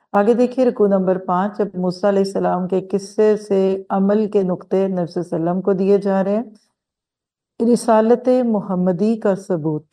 آگے دیکھیے رکوع نمبر 5، جب موسیٰ علیہ السلام کے قصے سے عمل کے نقطے نبی صلی اللہ علیہ وسلم کو دیے جا رہے ہیں۔ رسالت محمدی کا ثبوت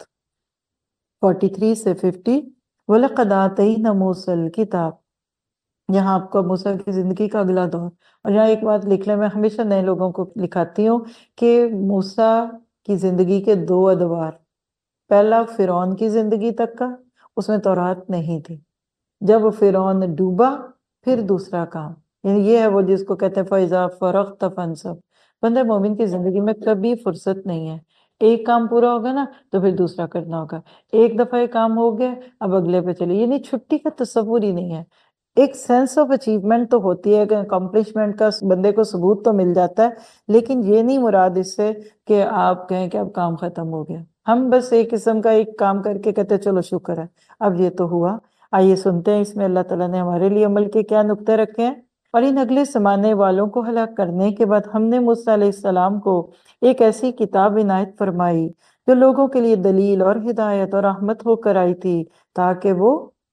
43 سے 50۔ وَلَقَدْ آتَيْنَا مُوسَى الْكِتَابَ، یہاں آپ کو موسیٰ کی زندگی کا اگلا دور۔ اور یہاں ایک بات لکھ لیں، میں ہمیشہ نئے لوگوں کو لکھاتی ہوں کہ موسیٰ کی زندگی کے دو ادوار، پہلا فرعون کی زندگی تک کا، اس میں تورات نہیں تھی، جب فرعون ڈوبا پھر دوسرا کام، یعنی یہ ہے وہ جس کو کہتے ہیں فَإِذَا فَرَغْتَ فَانْصَبْ۔ بندہ مومن کی زندگی میں کبھی فرصت نہیں ہے، ایک کام پورا ہوگا نا تو پھر دوسرا کرنا ہوگا، ایک دفعہ یہ کام ہو گیا اب اگلے پہ چلے، یعنی چھٹی کا تصور ہی نہیں ہے۔ ایک سینس آف اچیومنٹ تو ہوتی ہے کہ اکمپلشمنٹ کا بندے کو ثبوت تو مل جاتا ہے، لیکن یہ نہیں مراد اس سے کہ آپ کہیں کہ اب کام ختم ہو گیا۔ ہم بس ایک قسم کا ایک کام کر کے کہتے ہیں چلو شکر ہے اب یہ تو ہوا۔ آئیے سنتے ہیں اس میں اللہ تعالیٰ نے ہمارے لیے عمل کے کیا نقطے رکھے ہیں۔ اور ان اگلے زمانے والوں کو ہلاک کرنے کے بعد ہم نے موسیٰ علیہ السلام کو ایک ایسی کتاب عنایت فرمائی جو لوگوں کے لیے دلیل اور ہدایت اور رحمت ہو کر آئی تھی، تاکہ وہ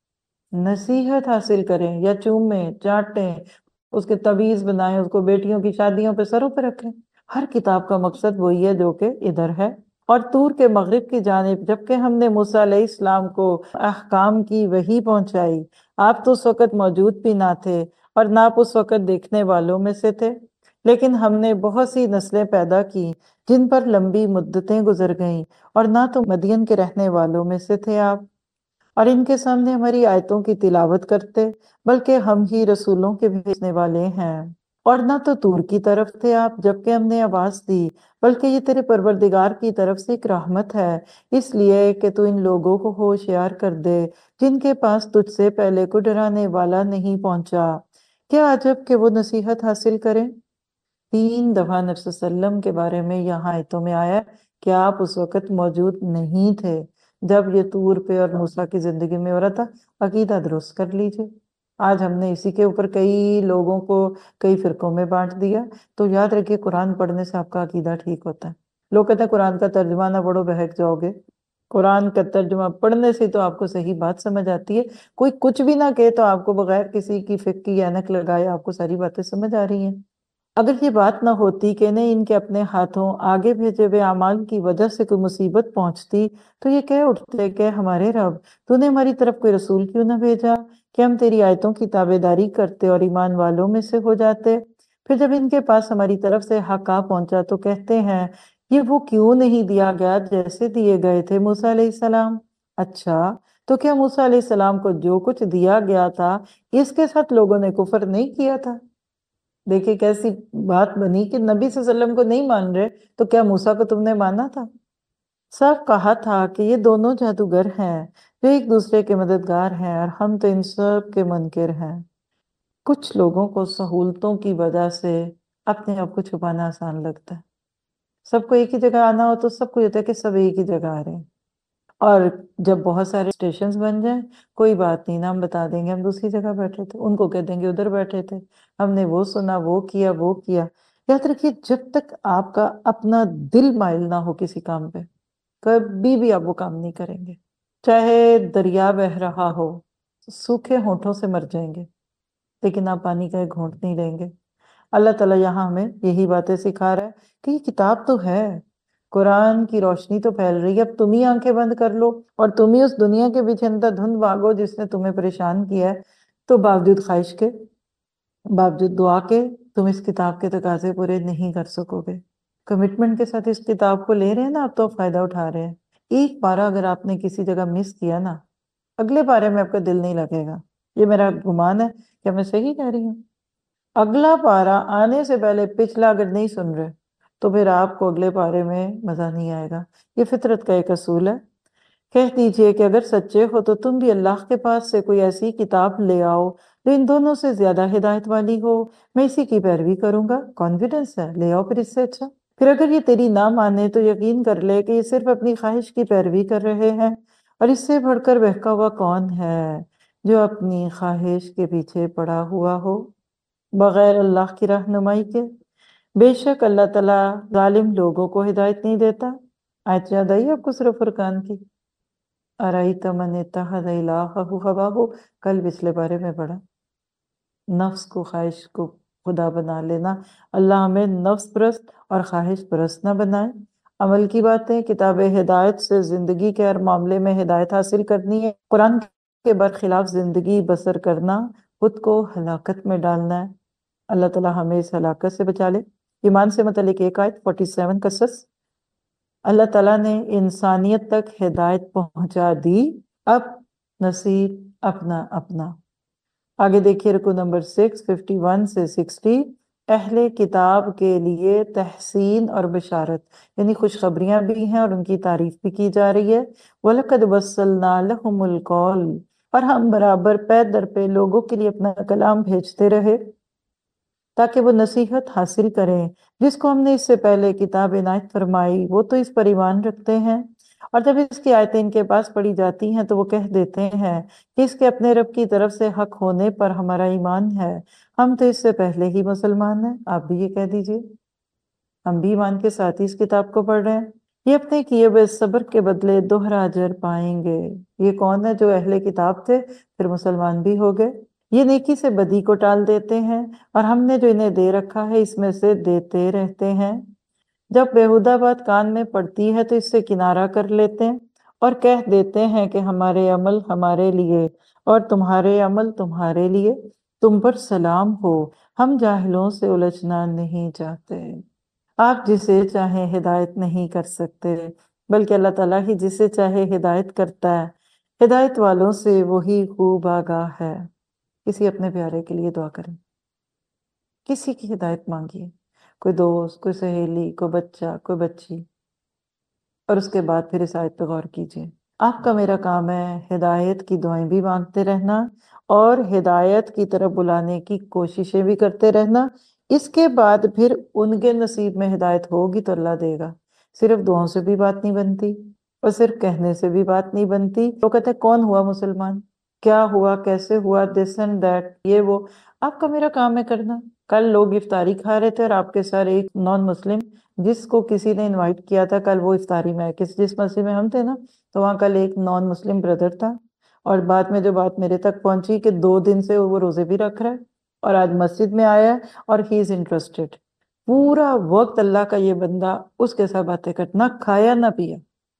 نصیحت حاصل کریں یا چومیں چاٹیں، اس کے تعویذ بنائیں، اس کو بیٹیوں کی شادیوں پہ سروں پہ رکھیں۔ ہر کتاب کا مقصد وہی ہے جو کہ ادھر ہے۔ اور طور کے مغرب کی جانب جبکہ ہم نے موسیٰ علیہ السلام کو احکام کی وحی پہنچائی، آپ تو اس وقت موجود بھی نہ تھے اور نہ آپ اس وقت دیکھنے والوں میں سے تھے، لیکن ہم نے بہت سی نسلیں پیدا کی جن پر لمبی مدتیں گزر گئیں، اور نہ تو مدین کے رہنے والوں میں سے تھے آپ، اور ان کے سامنے ہماری آیتوں کی تلاوت کرتے، بلکہ ہم ہی رسولوں کے بھیجنے والے ہیں۔ اور نہ تو طور کی طرف تھے آپ جبکہ ہم نے آواز دی، بلکہ یہ تیرے پروردگار کی طرف سے ایک رحمت ہے، اس لیے کہ تو ان لوگوں کو ہوشیار کر دے جن کے پاس تجھ سے پہلے کو ڈرانے والا نہیں پہنچا، کیا عجب کہ وہ نصیحت حاصل کریں۔ 3 دفعہ نبی صلی اللہ علیہ وسلم کے بارے میں یہاں آیتوں میں آیا کہ آپ اس وقت موجود نہیں تھے جب یہ طور پہ اور موسیٰ کی زندگی میں ہو رہا تھا۔ عقیدہ درست کر لیجئے۔ آج ہم نے اسی کے اوپر کئی لوگوں کو کئی فرقوں میں بانٹ دیا، تو یاد رکھیے قرآن پڑھنے سے آپ کا عقیدہ ٹھیک ہوتا ہے۔ لوگ کہتے ہیں قرآن کا ترجمہ نہ پڑھو بہک جاؤ گے، قرآن کا ترجمہ پڑھنے سے تو آپ کو صحیح بات سمجھ آتی ہے، کوئی کچھ بھی نہ کہے تو آپ کو بغیر کسی کی فقہ کی اینک لگائے آپ کو ساری باتیں سمجھ آ رہی ہیں۔ اگر یہ بات نہ ہوتی کہ انہیں ان کے اپنے ہاتھوں آگے بھیجے ہوئے اعمال کی وجہ سے کوئی مصیبت پہنچتی تو یہ کہہ اٹھتے کہ ہمارے رب تو نے ہماری طرف کوئی رسول کیوں نہ بھیجا کہ ہم تیری آیتوں کی تابعداری کرتے اور ایمان والوں میں سے ہو جاتے۔ پھر جب ان کے پاس ہماری طرف سے حق آ پہنچا تو کہتے ہیں یہ وہ کیوں نہیں دیا گیا جیسے دیے گئے تھے موسیٰ علیہ السلام۔ اچھا، تو کیا موسیٰ علیہ السلام کو جو کچھ دیا گیا تھا اس کے ساتھ لوگوں نے کفر نہیں کیا تھا؟ دیکھیں کیسی بات بنی کہ نبی صلی اللہ علیہ وسلم کو نہیں مان رہے تو کیا موسیٰ کو تم نے مانا تھا؟ سب کہا تھا کہ یہ دونوں جادوگر ہیں جو ایک دوسرے کے مددگار ہیں اور ہم تو ان سب کے منکر ہیں۔ کچھ لوگوں کو سہولتوں کی وجہ سے اپنے آپ کو چھپانا آسان لگتا ہے۔ سب کو ایک ہی جگہ آنا ہو تو سب کو یہ ہوتا ہے کہ سب ایک ہی جگہ آ رہے ہیں، اور جب بہت سارے اسٹیشنز بن جائیں کوئی بات نہیں، نام بتا دیں گے ہم دوسری جگہ بیٹھے تھے، ان کو کہہ دیں گے ادھر بیٹھے تھے، ہم نے وہ سنا وہ کیا وہ کیا۔ یاد رکھیے جب تک آپ کا اپنا دل مائل نہ ہو کسی کام پہ کبھی بھی آپ وہ کام نہیں کریں گے، چاہے دریا بہہ رہا ہو، سوکھے ہونٹوں سے مر جائیں گے لیکن آپ پانی کا ایک گھونٹ نہیں لیں گے۔ اللہ تعالیٰ یہاں ہمیں یہی باتیں سکھا رہا ہے کہ یہ کتاب تو ہے، قرآن کی روشنی تو پھیل رہی ہے، اب تم ہی آنکھیں بند کر لو اور تم ہی اس دنیا کے پیچھے اندھا دھند بھاگو جس نے تمہیں پریشان کیا ہے، تو باوجود خواہش کے باوجود دعا کے تم اس کتاب کے تقاضے پورے نہیں کر سکو گے۔ کمٹمنٹ کے ساتھ اس کتاب کو لے رہے ہیں نا آپ تو فائدہ اٹھا رہے ہیں۔ ایک پارہ اگر آپ نے کسی جگہ مس کیا نا، اگلے پارے میں آپ کا دل نہیں لگے گا، یہ میرا گمان ہے کہ میں صحیح کہہ رہی ہوں۔ اگلا پارہ آنے سے پہلے پچھلا اگر نہیں سن رہے تو پھر آپ کو اگلے پارے میں مزہ نہیں آئے گا، یہ فطرت کا ایک اصول ہے۔ کہہ دیجئے کہ اگر سچے ہو تو تم بھی اللہ کے پاس سے کوئی ایسی کتاب لے آؤ جو ان دونوں سے زیادہ ہدایت والی ہو، میں اسی کی پیروی کروں گا۔ کانفیڈنس ہے، لے آؤ پھر اس سے اچھا۔ پھر اگر یہ تیری نہ مانے تو یقین کر لے کہ یہ صرف اپنی خواہش کی پیروی کر رہے ہیں، اور اس سے بڑھ کر بہکا ہوا کون ہے جو اپنی خواہش کے پیچھے پڑا ہوا ہو بغیر اللہ کی رہنمائی کے۔ بے شک اللہ تعالیٰ ظالم لوگوں کو ہدایت نہیں دیتا۔ آیت یاد آئی آپ کو سورہ فرقان کی؟ ارأیت من اتخذ الہہ ہواہ، کل پچھلے بارے میں پڑھا۔ نفس کو خواہش کو خدا بنا لینا. اللہ ہمیں نفس پرست اور خواہش پرست نہ بنائے. عمل کی باتیں، کتاب ہدایت سے زندگی کے ہر معاملے میں ہدایت حاصل کرنی ہے. قرآن کے برخلاف زندگی بسر کرنا خود کو ہلاکت میں ڈالنا ہے. اللہ تعالیٰ ہمیں اس ہلاکت سے بچا لے. ایمان سے متعلق ایک آیت 47 قصص. اللہ تعالیٰ نے انسانیت تک ہدایت پہنچا دی، اب نصیب اپنا اپنا. آگے دیکھیے رکو نمبر 51 سے 60. اہل کتاب کے لیے تحسین اور بشارت، یعنی خوشخبریاں بھی ہیں اور ان کی تعریف بھی کی جا رہی ہے. وَلَقَدْ وَصَّلْنَا لَهُمُ الْقَوْلَ، اور ہم برابر پے در پہ لوگوں کے لیے اپنا کلام بھیجتے رہے تاکہ وہ نصیحت حاصل کریں. جس کو ہم نے اس سے پہلے کتاب عنایت فرمائی وہ تو اس پر ایمان رکھتے ہیں، اور جب اس کی آیتیں ان کے پاس پڑھی جاتی ہیں تو وہ کہہ دیتے ہیں کہ اس کے اپنے رب کی طرف سے حق ہونے پر ہمارا ایمان ہے، ہم تو اس سے پہلے ہی مسلمان ہیں. آپ بھی یہ کہہ دیجئے، ہم بھی ایمان کے ساتھ ہی اس کتاب کو پڑھ رہے ہیں. یہ اپنے کیے ہوئے صبر کے بدلے دوہرا اجر پائیں گے. یہ کون ہے جو اہل کتاب تھے پھر مسلمان بھی ہو گئے؟ یہ نیکی سے بدی کو ٹال دیتے ہیں، اور ہم نے جو انہیں دے رکھا ہے اس میں سے دیتے رہتے ہیں. جب بیہودہ بات کان میں پڑتی ہے تو اس سے کنارہ کر لیتے ہیں اور کہہ دیتے ہیں کہ ہمارے عمل ہمارے لیے اور تمہارے عمل تمہارے لیے، تم پر سلام ہو، ہم جاہلوں سے الجھنا نہیں چاہتے. آپ جسے چاہیں ہدایت نہیں کر سکتے، بلکہ اللہ تعالیٰ ہی جسے چاہے ہدایت کرتا ہے. ہدایت والوں سے وہی خوب آگاہ ہے. کسی اپنے پیارے کے لیے دعا کریں، کسی کی ہدایت مانگیے، کوئی دوست، کوئی سہیلی، کوئی بچہ، کوئی بچی، اور اس کے بعد پھر اس آیت پہ غور کیجیے. آپ کا میرا کام ہے ہدایت کی دعائیں بھی مانگتے رہنا اور ہدایت کی طرف بلانے کی کوششیں بھی کرتے رہنا. اس کے بعد پھر ان کے نصیب میں ہدایت ہوگی تو اللہ دے گا. صرف دعاؤں سے بھی بات نہیں بنتی اور صرف کہنے سے بھی بات نہیں بنتی. وہ کہتے ہیں کون ہوا مسلمان، کیا ہوا، کیسے ہوا، دس اینڈ دیٹ، یہ وہ. آپ کا میرا کام ہے کرنا. کل لوگ افطاری کھا رہے تھے اور آپ کے ساتھ ایک نان مسلم جس کو کسی نے انوائٹ کیا تھا، کل وہ افطاری میں جس مسجد میں ہم تھے نا، تو وہاں کل ایک نان مسلم بردر تھا، اور بعد میں جو بات میرے تک پہنچی کہ 2 دن سے وہ روزے بھی رکھ رہا ہے اور آج مسجد میں آیا ہے اور ہی از انٹرسٹڈ. پورا وقت اللہ کا یہ بندہ اس کے ساتھ باتیں کرتا، نہ کھایا نہ پیا.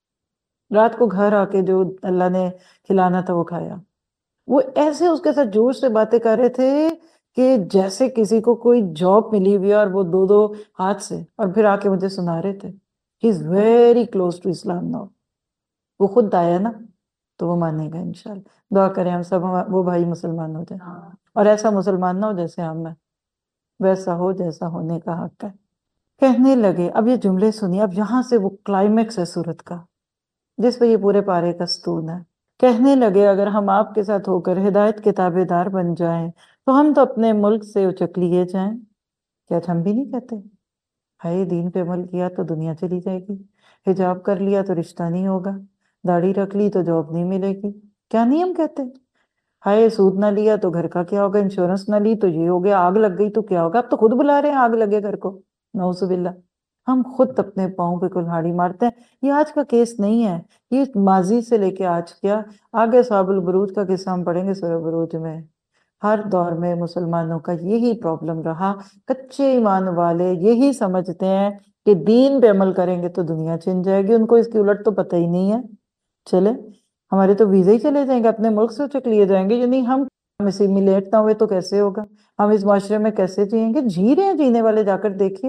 رات کو گھر آ کے جو اللہ نے کھلانا تھا وہ کھایا. وہ ایسے اس کے ساتھ جوش سے باتیں کر رہے تھے کہ جیسے کسی کو کوئی جاب ملی ہوئی ہے اور وہ 2 ہاتھ سے، اور پھر آ کے مجھے سنا رہے تھے he is very close to اسلام ناؤ. وہ خود آیا نا تو وہ مانے گا انشاءاللہ. دعا کریں ہم سب وہ بھائی مسلمان ہو جائے، اور ایسا مسلمان نہ ہو جیسے ہم ہیں، ویسا ہو جیسا ہونے کا حق ہے. کہنے لگے، اب یہ جملے سنیے، اب یہاں سے وہ کلائمیکس ہے سورت کا جس پہ یہ پورے پارے کا ستون ہے. کہنے لگے اگر ہم آپ کے ساتھ ہو کر ہدایت کے تابع دار بن جائیں تو ہم تو اپنے ملک سے اچک لیے جائیں. کیا ہم بھی نہیں کہتے ہائے دین پہ عمل کیا تو دنیا چلی جائے گی، حجاب کر لیا تو رشتہ نہیں ہوگا، داڑھی رکھ لی تو جاب نہیں ملے گی؟ کیا نہیں ہم کہتے؟ ہائے سود نہ لیا تو گھر کا کیا ہوگا، انشورنس نہ لی تو یہ ہو گیا، آگ لگ گئی تو کیا ہوگا؟ اب تو خود بلا رہے ہیں آگ لگے گھر کو، نعوذ باللہ. ہم خود اپنے پاؤں پہ کلہاڑی مارتے ہیں. یہ آج کا کیس نہیں ہے، یہ ماضی سے لے کے آج کیا. آگے صحاب البروج کا قصہ ہم پڑھیں گے سورہ بروج میں. ہر دور میں مسلمانوں کا یہی پرابلم رہا. کچے ایمان والے یہی سمجھتے ہیں کہ دین پہ عمل کریں گے تو دنیا چھن جائے گی. ان کو اس کی الٹ تو پتہ ہی نہیں ہے. چلے ہمارے تو ویزے ہی چلے جائیں گے، اپنے ملک سے چک لیے جائیں گے. یعنی ہم اسیمیلیٹ نہ ہوئے تو کیسے ہوگا؟ ہم اس معاشرے میں کیسے جئیں گے؟ جی رہے ہیں جینے والے، جا کر دیکھیے.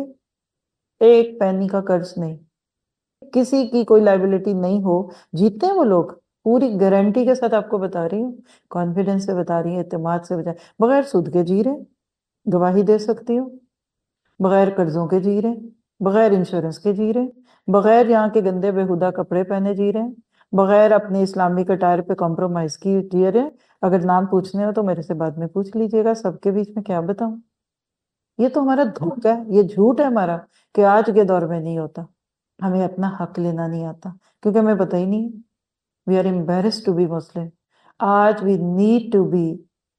ایک پینی کا قرض نہیں، کسی کی کوئی لائبلٹی نہیں ہو، جیتے ہیں وہ لوگ. پوری گارنٹی کے ساتھ آپ کو بتا رہی ہوں، کانفیڈنس سے بتا رہی ہوں، اعتماد سے بتا، بغیر سود کے جی رہے، گواہی دے سکتی ہوں، بغیر قرضوں کے جی رہے، بغیر انشورنس کے جی رہے، بغیر یہاں کے گندے بےہودہ کپڑے پہنے جی رہے، بغیر اپنے اسلامی کٹائر پہ کمپرومائز کی جی رہے. اگر نام پوچھنے ہو تو میرے سے بعد میں پوچھ لیجئے گا، سب کے بیچ میں کیا بتاؤں. یہ تو ہمارا دھوکہ ہے، یہ جھوٹ ہے ہمارا کہ آج کے دور میں نہیں ہوتا. ہمیں اپنا حق لینا نہیں آتا کیونکہ ہمیں پتہ ہی نہیں. We are embarrassed to be Muslim. آج we need to be.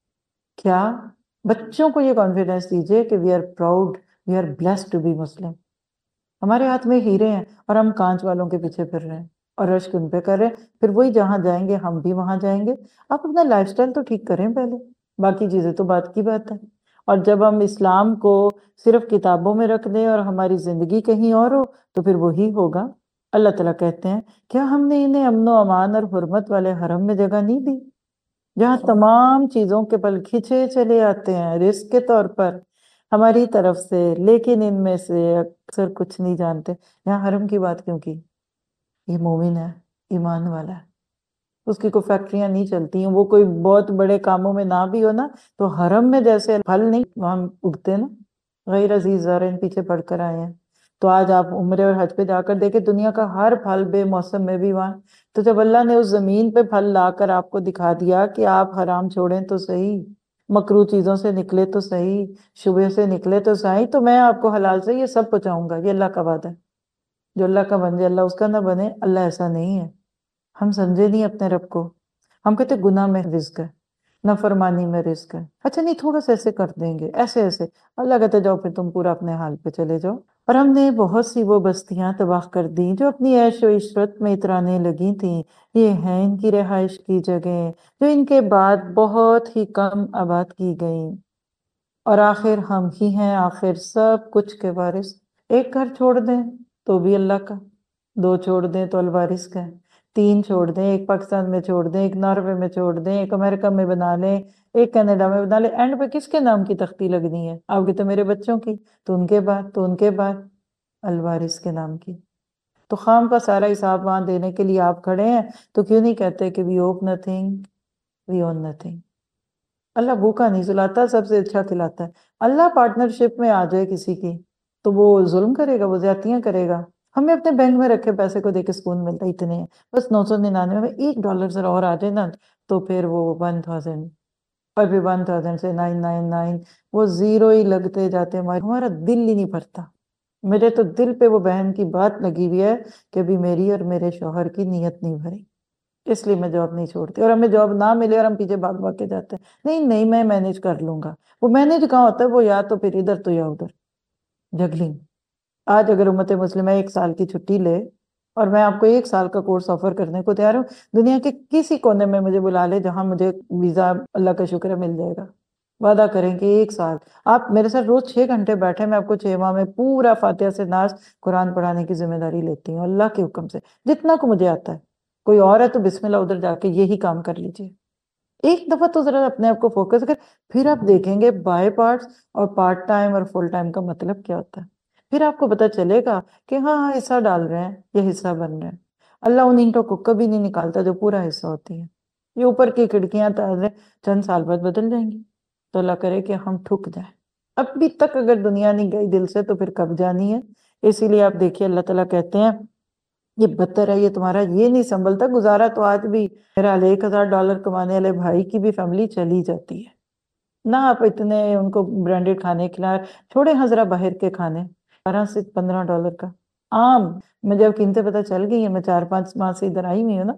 کیا بچوں کو یہ کانفیڈنس دیجئے کہ we are proud, we are blessed to be Muslim. ہمارے ہاتھ میں ہیرے ہیں اور ہم کانچ والوں کے پیچھے پھر رہے ہیں اور رشک ان پہ کر رہے ہیں. پھر وہی جہاں جائیں گے ہم بھی وہاں جائیں گے. آپ اپنا لائف سٹائل تو ٹھیک کریں پہلے. باقی چیزیں تو بات کی بات ہے۔ اور جب ہم اسلام کو صرف کتابوں میں رکھ دیں اور ہماری زندگی کہیں اور ہو تو پھر وہی ہوگا۔ اللہ تعالیٰ کہتے ہیں کیا ہم نے انہیں امن و امان اور حرمت والے حرم میں جگہ نہیں دی، جہاں تمام چیزوں کے پل کھچے چلے آتے ہیں رزق کے طور پر ہماری طرف سے، لیکن ان میں سے اکثر کچھ نہیں جانتے۔ یہاں حرم کی بات کیوں کی؟ یہ مومن ہے، ایمان والا ہے، اس کی کوئی فیکٹریاں نہیں چلتی ہیں، وہ کوئی بہت بڑے کاموں میں نہ بھی ہو نا تو حرم میں جیسے پھل نہیں وہاں اگتے نا، غیر عزیز زارعین پیچھے پڑھ کر آئے ہیں۔ تو آج آپ عمرے اور حج پہ جا کر دیکھیں دنیا کا ہر پھل بے موسم میں بھی وہاں۔ تو جب اللہ نے اس زمین پہ پھل لا کر آپ کو دکھا دیا کہ آپ حرام چھوڑیں تو صحیح، مکروہ چیزوں سے نکلے تو صحیح، شبہ سے نکلے تو صحیح، تو میں آپ کو حلال سے یہ سب پہنچاؤں گا، یہ اللہ کا وعدہ ہے۔ جو اللہ کا بن جائے اللہ اس کا نہ بنے، اللہ ایسا نہیں ہے۔ ہم سمجھے نہیں اپنے رب کو، ہم کہتے گناہ میں رزق ہے، نافرمانی میں رزق ہے، اچھا نہیں تھوڑا سا ایسے کر دیں گے، ایسے ایسے، اللہ کہتے جاؤ پھر تم پورا اپنے حال پہ چلے جاؤ۔ اور ہم نے بہت سی وہ بستیاں تباہ کر دیں جو اپنی عیش و عشرت میں اترانے لگی تھیں، یہ ہیں ان کی رہائش کی جگہیں جو ان کے بعد بہت ہی کم آباد کی گئیں، اور آخر ہم ہی ہیں آخر سب کچھ کے وارث۔ ایک گھر چھوڑ دیں تو بھی اللہ کا، دو چھوڑ دیں تو الوارث کا ہے، تین چھوڑ دیں، ایک پاکستان میں چھوڑ دیں، ایک ناروے میں چھوڑ دیں، ایک امریکہ میں بنا لیں، ایک کینیڈا میں بنا لیں، اینڈ پہ کس کے نام کی تختی لگنی ہے؟ آپ کی تو میرے بچوں کی، تو ان کے بعد، تو ان کے بعد الوارث کے نام کی۔ تو خام کا سارا حساب وہاں دینے کے لیے آپ کھڑے ہیں، تو کیوں نہیں کہتے کہ we hope nothing, we own nothing. اللہ بھوکا نہیں سلاتا، سب سے اچھا کھلاتا ہے۔ اللہ پارٹنرشپ میں آ جائے کسی کی تو وہ ظلم کرے گا، وہ زیادتیاں کرے گا؟ ہمیں اپنے بینک میں رکھے پیسے کو دیکھ کے سکون ملتا ہے، اتنے ہیں بس 999 میں $1 ذرا اور آ جائے نا تو پھر وہ 1000، اور پھر 1000 سے 999، وہ زیرو ہی لگتے جاتے ہیں، ہمارا دل ہی نہیں بھرتا۔ میرے تو دل پہ وہ بہن کی بات لگی ہوئی ہے کہ ابھی میری اور میرے شوہر کی نیت نہیں بھری، اس لیے میں جاب نہیں چھوڑتی۔ اور ہمیں جاب نہ ملے اور ہم پیچھے بھاگ بھاگ کے جاتے ہیں، نہیں نہیں میں مینج کر لوں گا۔ وہ مینج کہاں ہوتا ہے؟ وہ یا تو پھر ادھر تو یا ادھر، جگلنگ۔ آج اگر امت مسلمہ 1 سال کی چھٹی لے اور میں آپ کو 1 سال کا کورس آفر کرنے کو تیار ہوں، دنیا کے کسی کونے میں مجھے بلا لے جہاں مجھے ویزا، اللہ کا شکر ہے، مل جائے گا۔ وعدہ کریں کہ 1 سال آپ میرے ساتھ روز 6 گھنٹے بیٹھے، میں آپ کو 6 ماہ میں پورا فاتحہ سے ناس قرآن پڑھانے کی ذمہ داری لیتی ہوں اللہ کے حکم سے، جتنا کو مجھے آتا ہے۔ کوئی اور ہے تو بسم اللہ ادھر جا کے یہی کام کر لیجیے۔ ایک دفعہ تو ذرا اپنے آپ کو فوکس کر، پھر آپ دیکھیں گے بائی پارٹس اور پارٹ ٹائم اور فل ٹائم کا مطلب کیا ہوتا ہے۔ پھر آپ کو پتا چلے گا کہ ہاں ہاں حصہ ڈال رہے ہیں، یہ حصہ بن رہے ہیں۔ اللہ ان اینٹوں کو کبھی نہیں نکالتا جو پورا حصہ ہوتی ہے، یہ اوپر کی کھڑکیاں تازے چند سال بعد بدل جائیں گی، تو اللہ کرے کہ ہم ٹھک جائیں۔ ابھی تک اگر دنیا نہیں گئی دل سے تو پھر کب جانی ہے؟ اسی لیے آپ دیکھیے اللہ تعالیٰ کہتے ہیں یہ بدتر ہے، یہ تمہارا یہ نہیں سنبھلتا گزارا تو آج بھی میرا $1000 کمانے والے بھائی کی بھی فیملی چلی جاتی ہے۔ نہ آپ اتنے ان کو برانڈیڈ کھانے کھلا، چھوڑے حضرہ باہر کے کھانے، 12 سے $15 کا عام۔ مجھے اب قیمتیں پتہ چل گئی ہیں، میں 4-5 ماہ سے ادھر آئی ہوئی ہوں نا،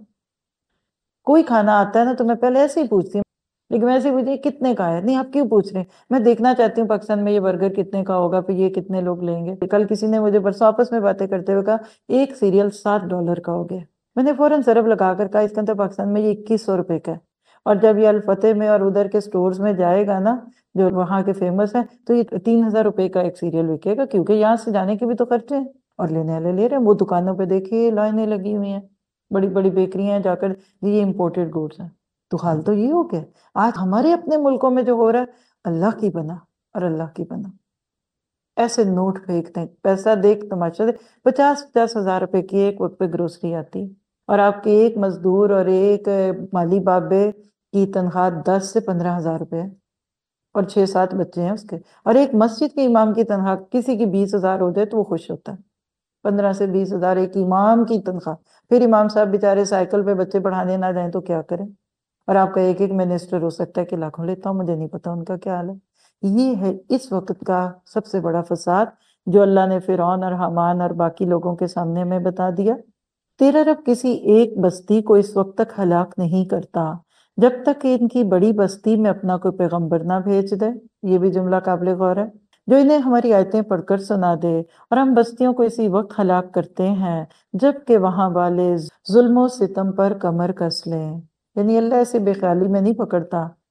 کوئی کھانا آتا ہے نا تو میں پہلے ایسے ہی پوچھتی ہوں، لیکن میں ایسے ہی پوچھتی کتنے کا ہے؟ نہیں آپ کیوں پوچھ رہے ہیں؟ میں دیکھنا چاہتی ہوں پاکستان میں یہ برگر کتنے کا ہوگا، پھر یہ کتنے لوگ لیں گے۔ کل کسی نے مجھے برسوں آپس میں باتیں کرتے ہوئے کہا ایک سیریل $7 کا ہو گیا۔ میں نے فوراً ضرب لگا کر کہا اس کے اندر پاکستان میں یہ 2100 کا ہے، اور جب یہ الفتح میں اور ادھر کے سٹورز میں جائے گا نا جو وہاں کے فیمس ہیں تو یہ $3000 کا ایک سیریل بکے گا، کیونکہ یہاں سے جانے کے بھی تو خرچے ہیں اور لینے والے لے رہے ہیں۔ وہ دکانوں پہ دیکھیے لائنیں لگی ہوئی ہیں، بڑی بڑی بیکریاں ہیں، جا کر یہ امپورٹڈ گوڈز ہیں۔ تو حال تو یہ ہو گیا آج ہمارے اپنے ملکوں میں جو ہو رہا ہے، اللہ کی بنا اور اللہ کی بنا۔ ایسے نوٹ پھینکتے ہیں، پیسہ دیکھ تماشا دیکھ، 50-50 ہزار روپے کی ایک وقت پہ گروسری آتی، اور آپ کے ایک مزدور اور ایک مالی بابے کی تنخواہ 10 سے 15 ہزار روپے ہے، اور 6-7 بچے ہیں اس کے، اور ایک مسجد کے امام کی تنخواہ کسی کی 20 ہزار ہو جائے تو وہ خوش ہوتا ہے۔ 15 سے 20 ہزار ایک امام کی تنخواہ، پھر امام صاحب بیچارے سائیکل پہ بچے پڑھانے نہ جائیں تو کیا کریں؟ اور آپ کا ایک منسٹر ہو سکتا ہے کہ لاکھوں لیتا ہوں، مجھے نہیں پتا ان کا کیا حال ہے۔ یہ ہے اس وقت کا سب سے بڑا فساد جو اللہ نے فرعون اور حامان اور باقی لوگوں کے سامنے میں بتا دیا۔ تیرا رب کسی ایک بستی کو اس وقت تک ہلاک نہیں کرتا جب تک کہ ان کی بڑی بستی میں اپنا کوئی پیغمبر نہ بھیج دے۔ یہ بھی جملہ قابل غور ہے، جو انہیں ہماری آیتیں پڑھ کر سنا دے، اور ہم بستیوں کو اسی وقت ہلاک کرتے ہیں جب کہ وہاں والے ظلم و ستم پر کمر کس لیں۔ یعنی اللہ ایسے بے خیالی میں نہیں پکڑتا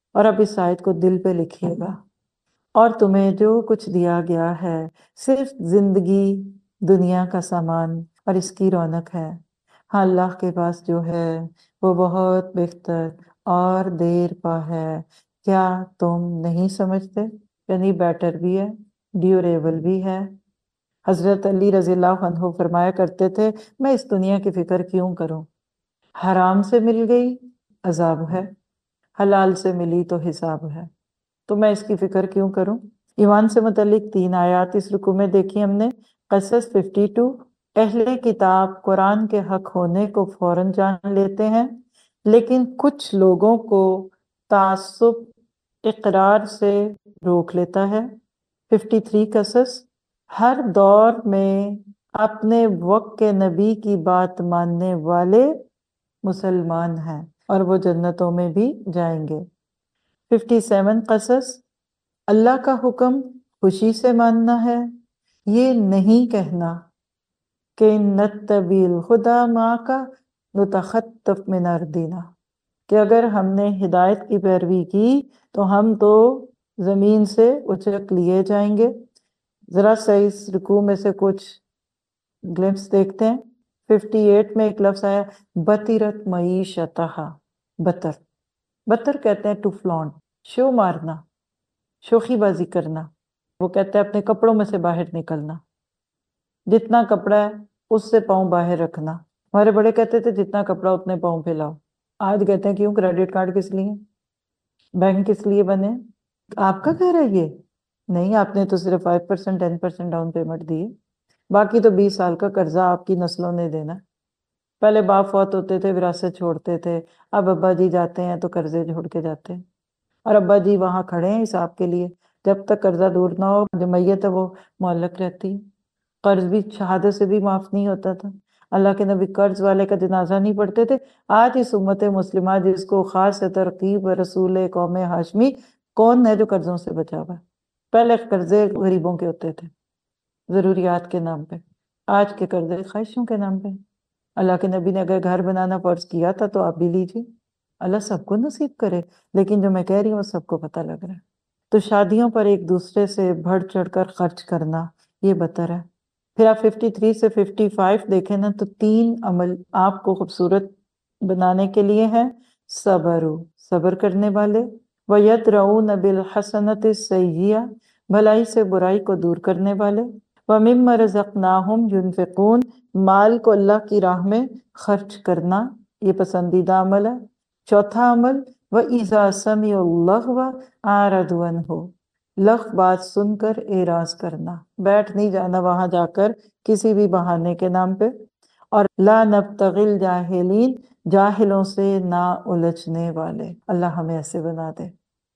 اور اب اس آیت کو دل پہ لکھیے گا، اور تمہیں جو کچھ دیا گیا ہے صرف زندگی دنیا کا سامان اور اس کی رونق ہے، ہاں اللہ کے پاس جو ہے وہ بہت بہتر اور دیر پا ہے، کیا تم نہیں سمجھتے؟ یعنی بیٹر بھی ہے، ڈیوریبل بھی ہے۔ حضرت علی رضی اللہ عنہ فرمایا کرتے تھے، میں اس دنیا کی فکر کیوں کروں؟ حرام سے مل گئی عذاب ہے، حلال سے ملی تو حساب ہے، تو میں اس کی فکر کیوں کروں؟ ایمان سے متعلق 3 آیات اس رکوع میں دیکھی ہم نے۔ قصص 52، اہل کتاب قرآن کے حق ہونے کو فوراً جان لیتے ہیں، لیکن کچھ لوگوں کو تعصب اقرار سے روک لیتا ہے۔ 53 قصص، ہر دور میں اپنے وقت کے نبی کی بات ماننے والے مسلمان ہیں اور وہ جنتوں میں بھی جائیں گے۔ 57 قصص، اللہ کا حکم خوشی سے ماننا ہے، یہ نہیں کہنا کہ نتبی الہدی معک نتخطف من ارضنا، کہ اگر ہم نے ہدایت کی پیروی کی تو ہم تو زمین سے اچک لیے جائیں گے۔ ذرا سا اس رکوع میں سے کچھ گلمپس دیکھتے ہیں۔ 58 میں ایک لفظ آیا بطرت معیشتہا، بطر، بطر کہتے ہیں ٹو فلانٹ، شو مارنا، شوخی بازی کرنا۔ وہ کہتے ہیں اپنے کپڑوں میں سے باہر نکلنا، جتنا کپڑا ہے اس سے پاؤں باہر رکھنا۔ ہمارے بڑے کہتے تھے جتنا کپڑا اتنے پاؤں پہ لاؤ، آج کہتے ہیں کیوں؟ کریڈٹ کارڈ کس لیے، بینک کس لیے بنے؟ آپ کا کہہ رہا ہے یہ نہیں، آپ نے تو صرف 5% 10% ڈاؤن پیمنٹ دی ہے، باقی تو 20 سال کا قرضہ آپ کی نسلوں نے دینا۔ پہلے باپ فوت ہوتے تھے وراثت چھوڑتے تھے، اب ابا جی جاتے ہیں تو قرضے چھوڑ کے جاتے ہیں، اور ابا جی وہاں کھڑے ہیں حساب کے لیے، جب تک قرضہ دور نہ ہو جو میت ہے وہ معلق رہتی ہے۔ قرض بھی شہادت سے بھی معاف نہیں ہوتا تھا، اللہ کے نبی قرض والے کا جنازہ نہیں پڑھتے تھے۔ آج اس امت مسلمہ جس کو خاص ترغیب رسول قوم ہاشمی، کون ہے جو قرضوں سے بچا ہوا ہے؟ پہلے قرضے غریبوں کے ہوتے تھے ضروریات کے نام پہ، آج کے قرضے خواہشوں کے نام پہ۔ اللہ کے نبی نے اگر گھر بنانا فرض کیا تھا تو آپ بھی لیجیے، اللہ سب کو نصیب کرے، لیکن جو میں کہہ رہی ہوں وہ سب کو پتہ لگ رہا ہے۔ تو شادیوں پر ایک دوسرے سے بڑھ چڑھ کر خرچ کرنا یہ بہتر ہے۔ پھر آپ 53 سے 55 دیکھیں نا تو 3 عمل آپ کو خوبصورت بنانے کے لیے ہیں۔ صبر کرنے والے، وَيَدْرَؤُونَ بِالْحَسَنَةِ السَّيِّئَةَ، بھلائی سے برائی کو دور کرنے والے، وَمِمَّا رَزَقْنَاهُمْ يُنْفِقُونَ، مال کو اللہ کی راہ میں خرچ کرنا یہ پسندیدہ عمل ہے۔ چوتھا عمل وَإِذَا سَمِعُوا اللَّغْوَ أَعْرَضُوا عَنْهُ، لغو بات سن کر اعراض کرنا، بیٹھ نہیں جانا وہاں جا کر کسی بھی بہانے کے نام پہ۔ اور لا نبتغی الجاہلین، جاہلوں سے نہ الجھنے والے، اللہ ہمیں ایسے بنا دے۔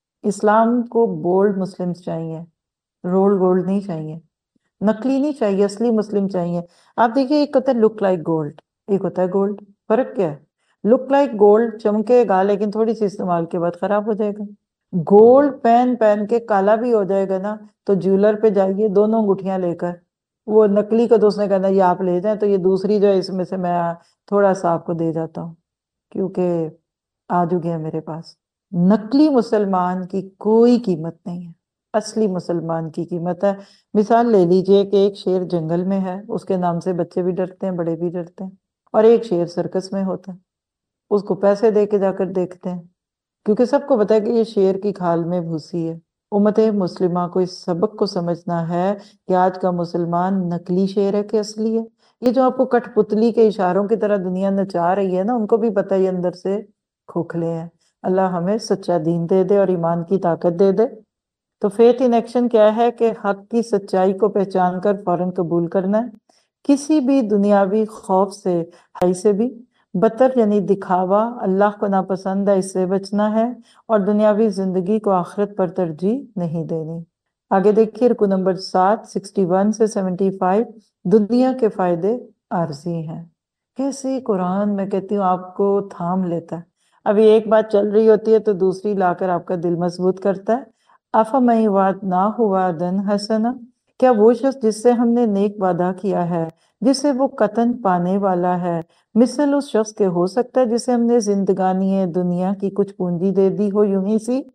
اسلام کو بولڈ مسلمز چاہیے، رول گولڈ نہیں چاہیے، نقلی نہیں چاہیے، اصلی مسلم چاہیے۔ آپ دیکھیے ایک ہوتا ہے لک لائک گولڈ، ایک ہوتا ہے گولڈ، فرق کیا ہے؟ لک لائک گولڈ چمکے گا لیکن تھوڑی سی استعمال کے بعد خراب ہو جائے گا۔ گولڈ پہن پہن کے کالا بھی ہو جائے گا نا تو جیولر پہ جائیے دونوں انگوٹھیاں لے کر، وہ نقلی کو تو اس نے کہنا یہ آپ لے جائیں، تو یہ دوسری جو ہے اس میں سے میں تھوڑا سا آپ کو دے جاتا ہوں کیونکہ آج گیا میرے پاس۔ نقلی مسلمان کی کوئی قیمت نہیں ہے، اصلی مسلمان کی قیمت ہے۔ مثال لے لیجئے کہ ایک شیر جنگل میں ہے، اس کے نام سے بچے بھی ڈرتے ہیں بڑے بھی ڈرتے ہیں، اور ایک شیر سرکس میں ہوتا ہے، اس کو پیسے دے کے جا کر دیکھتے ہیں کیونکہ سب کو پتا ہے کہ یہ شیر کی کھال میں بھوسی ہے۔ امت مسلمہ کو اس سبق کو سمجھنا ہے کہ آج کا مسلمان نقلی شیر ہے کہ اصلی ہے۔ یہ جو آپ کو کٹ پتلی کے اشاروں کی طرح دنیا نچا رہی ہے نا، ان کو بھی پتہ ہے اندر سے کھوکھلے ہیں۔ اللہ ہمیں سچا دین دے دے اور ایمان کی طاقت دے دے۔ تو فیتھ ان ایکشن کیا ہے کہ حق کی سچائی کو پہچان کر فوراً قبول کرنا ہے، کسی بھی دنیاوی خوف سے، ہائی سے بھی، بطر یعنی دکھاوا اللہ کو ناپسند ہے، اس سے بچنا ہے، اور دنیاوی زندگی کو آخرت پر ترجیح نہیں دینی۔ آگے دیکھیے رکو نمبر 7 61 سے 75، دنیا کے فائدے عارضی ہیں۔ کیسے قرآن میں کہتی ہوں آپ کو تھام لیتا ہے، ابھی ایک بات چل رہی ہوتی ہے تو دوسری لا کر آپ کا دل مضبوط کرتا ہے۔ افمن وعدناہ وعدا حسنا، کیا وہ شخص جس سے ہم نے نیک وعدہ کیا ہے، جسے وہ قطن پانے والا ہے، مثل اس شخص کے ہو سکتا ہے جسے ہم نے زندگانی دنیا کی کچھ پونجی دے دی ہو یوں ہی سی،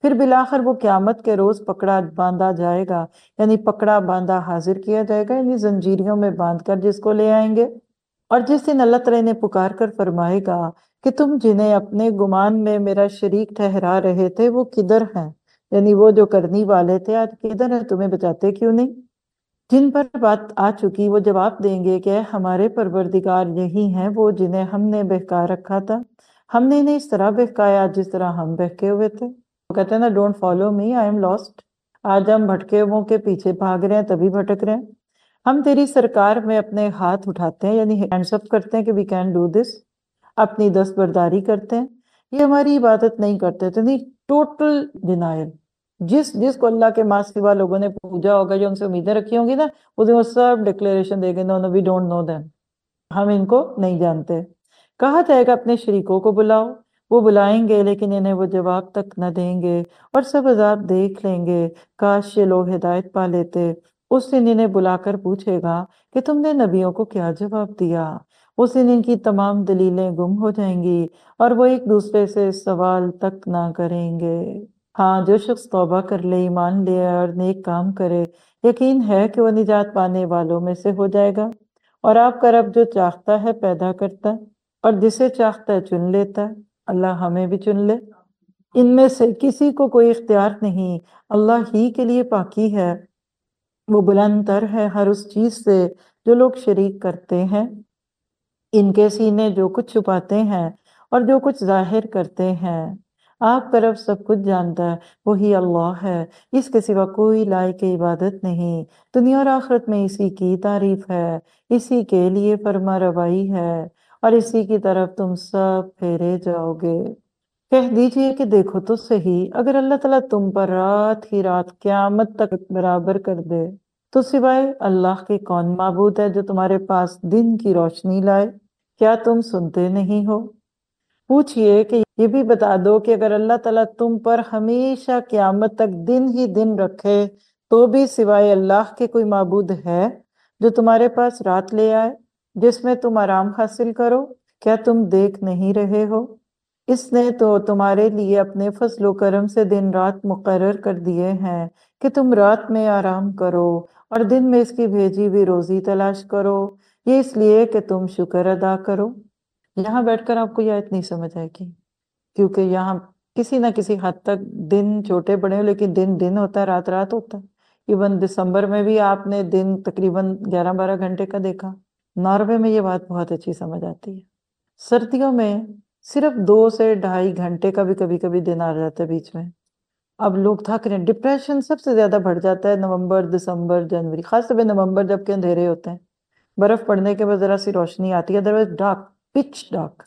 پھر بالآخر وہ قیامت کے روز پکڑا باندھا جائے گا، یعنی پکڑا باندھا حاضر کیا جائے گا، یعنی زنجیریوں میں باندھ کر جس کو لے آئیں گے۔ اور جس دن اللہ تعالیٰ نے پکار کر فرمائے گا کہ تم جنہیں اپنے گمان میں میرا شریک ٹھہرا رہے تھے وہ کدھر ہیں، یعنی وہ جو کرنی والے تھے آج کدھر ہیں، تمہیں بچاتے کیوں نہیں؟ جن پر بات آ چکی وہ جواب دیں گے کہ ہمارے پروردگار یہی ہیں وہ جنہیں ہم نے بہکا رکھا تھا، ہم نے انہیں اس طرح بہکایا جس طرح ہم بہکے ہوئے تھے۔ وہ کہتے ہیں نا don't follow me I am lost, آج ہم بھٹکے ہوئوں کے پیچھے بھاگ رہے ہیں تبھی بھٹک رہے ہیں۔ ہم تیری سرکار میں اپنے ہاتھ اٹھاتے ہیں، یعنی ہینڈز اپ کرتے ہیں کہ وی کین ڈو دس، اپنی دستبرداری کرتے ہیں، یہ ہماری عبادت نہیں کرتے تھے، نہیں ٹوٹل ڈینائل۔ جس کو اللہ کے ماں سوا لوگوں نے پوجا ہوگا، جو ان سے امیدیں رکھی ہوں گی نا، اس دن وہ سب ڈکلیریشن دے گے، نو نو وی ڈونٹ نو دیم، ہم ان کو نہیں جانتے۔ کہا جائے گا اپنے شریکوں کو بلاؤ، وہ بلائیں گے لیکن انہیں وہ جواب تک نہ دیں گے، اور سب عذاب دیکھ لیں گے، کاش یہ لوگ ہدایت پا لیتے۔ اس دن انہیں بلا کر پوچھے گا کہ تم نے نبیوں کو کیا جواب دیا؟ اس دن ان کی تمام دلیلیں گم ہو جائیں گی اور وہ ایک دوسرے سے سوال تک نہ کریں گے۔ ہاں، جو شخص توبہ کر لے، ایمان لے اور نیک کام کرے، یقین ہے کہ وہ نجات پانے والوں میں سے ہو جائے گا۔ اور آپ کا رب جو چاہتا ہے پیدا کرتا ہے اور جسے چاہتا ہے چن لیتا ہے، اللہ ہمیں بھی چن لے۔ ان میں سے کسی کو کوئی اختیار نہیں، اللہ ہی کے لیے پاکی ہے، وہ بلند تر ہے ہر اس چیز سے جو لوگ شریک کرتے ہیں۔ ان کے سینے جو کچھ چھپاتے ہیں اور جو کچھ ظاہر کرتے ہیں، آپ کا رب سب کچھ جانتا ہے، وہی اللہ ہے، اس کے سوا کوئی لائق عبادت نہیں، دنیا اور آخرت میں اسی کی تعریف ہے، اسی کے لیے فرما روائی ہے اور اسی کی طرف تم سب پھیرے جاؤ گے۔ کہہ دیجئے کہ دیکھو تو صحیح، اگر اللہ تعالیٰ تم پر رات ہی رات قیامت تک برابر کر دے تو سوائے اللہ کے کون معبود ہے جو تمہارے پاس دن کی روشنی لائے؟ کیا تم سنتے نہیں ہو؟ پوچھئے کہ یہ بھی بتا دو کہ اگر اللہ تعالیٰ تم پر ہمیشہ قیامت تک دن ہی دن رکھے تو بھی سوائے اللہ کے کوئی معبود ہے جو تمہارے پاس رات لے آئے جس میں تم آرام حاصل کرو؟ کیا تم دیکھ نہیں رہے ہو؟ اس نے تو تمہارے لیے اپنے فضل و کرم سے دن رات مقرر کر دیے ہیں کہ تم رات میں آرام کرو اور دن میں اس کی بھیجی ہوئی روزی تلاش کرو، یہ اس لیے کہ تم شکر ادا کرو۔ یہاں بیٹھ کر آپ کو یہ آیت نہیں سمجھ آئے گی، کیونکہ یہاں کسی نہ کسی حد تک دن چھوٹے بڑے ہو لیکن دن دن ہوتا ہے، رات رات ہوتا ہے۔ ایون دسمبر میں بھی آپ نے دن تقریباً 11-12 گھنٹے کا دیکھا۔ ناروے میں یہ بات بہت اچھی سمجھ آتی ہے۔ سردیوں میں صرف 2 سے 2.5 گھنٹے کا بھی کبھی کبھی دن آ جاتا ہے بیچ میں۔ اب لوگ تھک رہے ہیں، ڈپریشن سب سے زیادہ بڑھ جاتا ہے نومبر، دسمبر، جنوری، خاص طور پہ نومبر جب کہ اندھیرے ہوتے ہیں، برف پڑنے کے بعد ذرا سی روشنی آتی ہے، ادروائز ڈارک، پچ ڈارک۔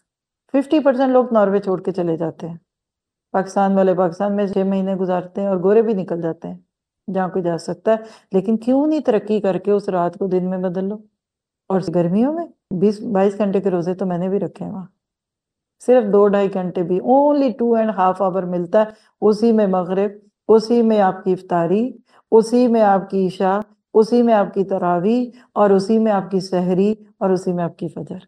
50% لوگ ناروے چھوڑ کے چلے جاتے ہیں، پاکستان والے پاکستان میں 6 مہینے گزارتے ہیں اور گورے بھی نکل جاتے ہیں جہاں کوئی جا سکتا ہے، لیکن کیوں نہیں ترقی کر کے اس رات کو دن میں بدل لو؟ اور گرمیوں میں 20-22 گھنٹے کے روزے تو میں نے بھی رکھے ہیں وہاں، صرف 2-2.5 گھنٹے بھی، اونلی 2.5 آور ملتا ہے، اسی میں مغرب، اسی میں آپ کی افطاری، اسی میں آپ کی عشاء، اسی میں آپ کی تراویح اور اسی میں آپ کی سحری اور اسی میں آپ کی فجر۔